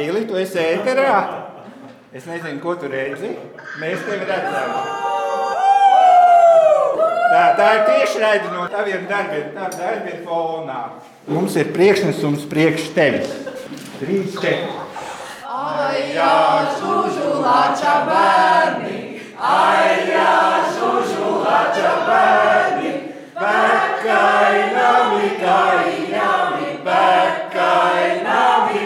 Vili, tu esi ēterā? Es nezinu, ko tu redzi. Mēs tevi redzam. Tā ir tiešraide no taviem darbiem fonā. Mums ir priekšnesums priekš tevis. 3, 4. Aijā, žužu, lača bērni. Aijā, žužu, lača bērni. Pēkainami, kainami, pēkainami,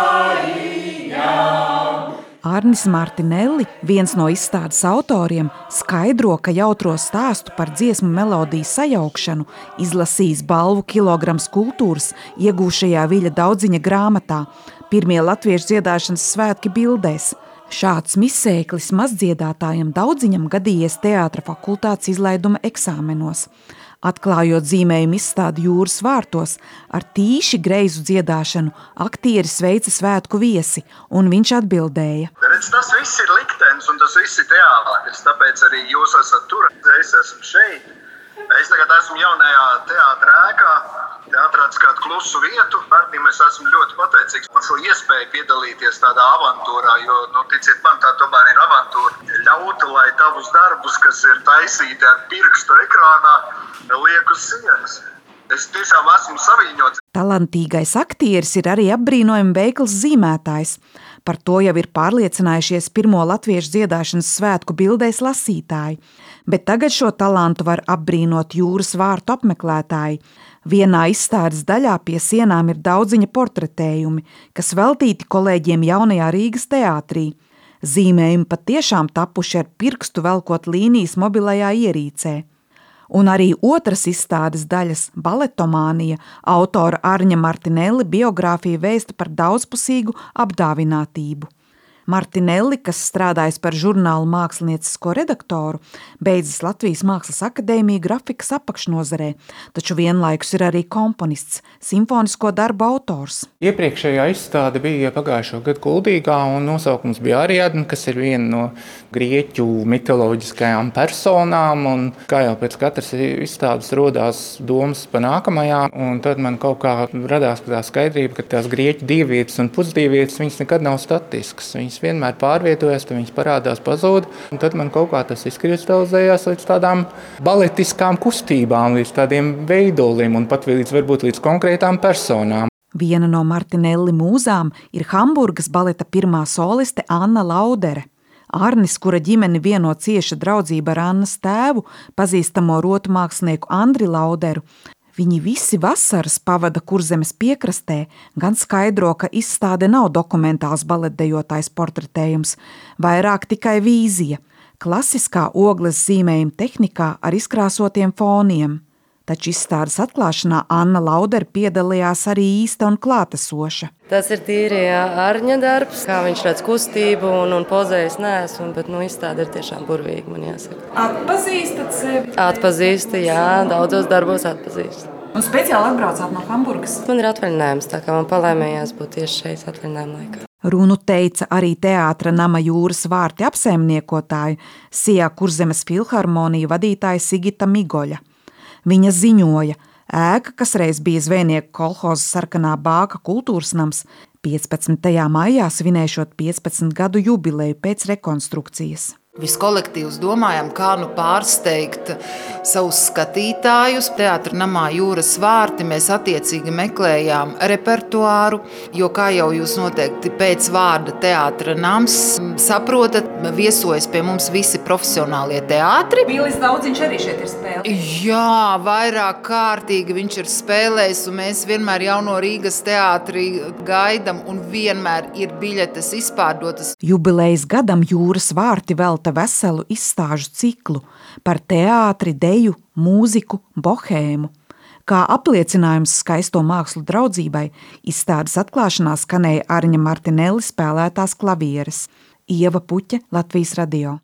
kainam. Arnis Martinelli, viens no izstādes autoriem, skaidro, ka jautro stāstu par dziesmu melodiju sajaukšanu izlasījis balvu kilograms kultūras iegūšajā Viļa Daudziņa grāmatā Pirmie latviešu dziedāšanas svētki bildēs. Šāds misēklis mazdziedātājam Daudziņam gadījies teātra fakultātes izlaiduma eksāmenos. Atklājot zīmējumu izstādi Jūras vārtos, ar tīši greizu dziedāšanu aktieri sveica svētku viesi, un viņš atbildēja. Tas viss ir liktenis, un tas viss ir teātris, tāpēc arī jūs esat tur, es esmu šeit. Es tagad esmu jaunajā teātra ēkā, te atrādz kādu klusu vietu. Bērniem es esmu ļoti pateicīgs par šo iespēju piedalīties tādā avantūrā, jo, ticiet man, tā tomēr ir avantūra. Ļautu, lai tavus darbus, kas ir taisīti ar pirkstu ekrānā, liek uz sienas. Es tiešām esmu saviņots. Talantīgais aktieris ir arī apbrīnojami veikls zīmētājs. Par to jau ir pārliecinājušies pirmo latviešu dziedāšanas svētku bildēs lasītāji. Bet tagad šo talantu var apbrīnot Jūras vārtu apmeklētāji. Vienā izstādes daļā pie sienām ir Daudziņa portretējumi, kas veltīti kolēģiem jaunajā Rīgas teātrī. Zīmējumi patiešām tapuši ar pirkstu velkot līnijas mobilajā ierīcē. Un arī otras izstādes daļas, Baletomānija, autora Arņa Martinelli biogrāfija vēsta par daudzpusīgu apdāvinātību. Martinelli, kas strādājis par žurnālu māksliniecisko redaktoru, beidzis Latvijas Mākslas akadēmiju grafikas apakšnozarē, taču vienlaikus ir arī komponists, simfonisko darbu autors. Iepriekšējā izstāde bija pagājušo gadu Kuldīgā, un nosaukums bija Ariadne, kas ir viena no grieķu mitoloģiskajām personām, un kā jau pēc katras izstādes rodās domas pa nākamajām, un tad man kaut kā radās tā skaidrība, ka tās grieķu dievvietas un pusdievvietas, viņas nekad nav statiskas. Viņas vienmēr pārvietojas, tad viņas parādās, pazūd, un tad man kaut kā tas izkristalizējās līdz tādām baletiskām kustībām, līdz tādiem veidoliem un pat varbūt līdz konkrētām personām. Viena no Martinelli mūzām ir Hamburgas baleta pirmā soliste Anna Laudere. Arnis, kura ģimeni vieno cieša draudzība ar Annas tēvu, pazīstamo rotu mākslinieku Andri Lauderu, viņi visi vasaras pavada Kurzemes piekrastē, gan skaidro, ka izstāde nav dokumentāls baletdejotājs portretējums, vairāk tikai vīzija, klasiskā ogles zīmējuma tehnikā ar izkrāsotiem foniem. Taču izstādes atklāšanā Anna Laudere piedalījās arī īsta un klātesoša. Tas ir tīri Arņa darbs, kā viņš redz kustību un pozējas neesmu, bet izstāde ir tiešām burvīga, man jāsaka. Atpazīstat sevi? Atpazīstu, jā, daudzos darbos atpazīstu. Un speciāli atbraucāt no Hamburgas? Man ir atvaļinājums, tā kā man palēmējās būt tieši šeit atvaļinājuma laikā. Runu teica arī teātra nama Jūras vārti apsaimniekotāja, Sijā Kurzemes filharmonija vadītāja Sigita Migoļa. Viņa ziņoja, ēka, kas reiz bija zvejnieku kolhoza Sarkanā bāka kultūras nams, 15. maijā svinēšot 15 gadu jubileju pēc rekonstrukcijas. Visi kolektīvs domājam, kā pārsteigt savus skatītājus. Teātra namā Jūras vārti mēs attiecīgi meklējām repertuāru, jo, kā jau jūs noteikti pēc vārda teātra nams saprotat, viesojas pie mums visi profesionālie teātri. Vilis Daudziņš arī šeit ir spēlējis. Jā, vairāk kārtīgi viņš ir spēlējis, un mēs vienmēr Jauno Rīgas teātri gaidam, un vienmēr ir biļetes izpārdotas. Jubilejas gadam Jūras vārti velta veselu izstāžu ciklu par teātri, deju, mūziku, bohēmu. Kā apliecinājums skaisto mākslu draudzībai, izstādes atklāšanā skanēja Arņa Martinelli spēlētās klavieres. Ieva Puķe, Latvijas radio.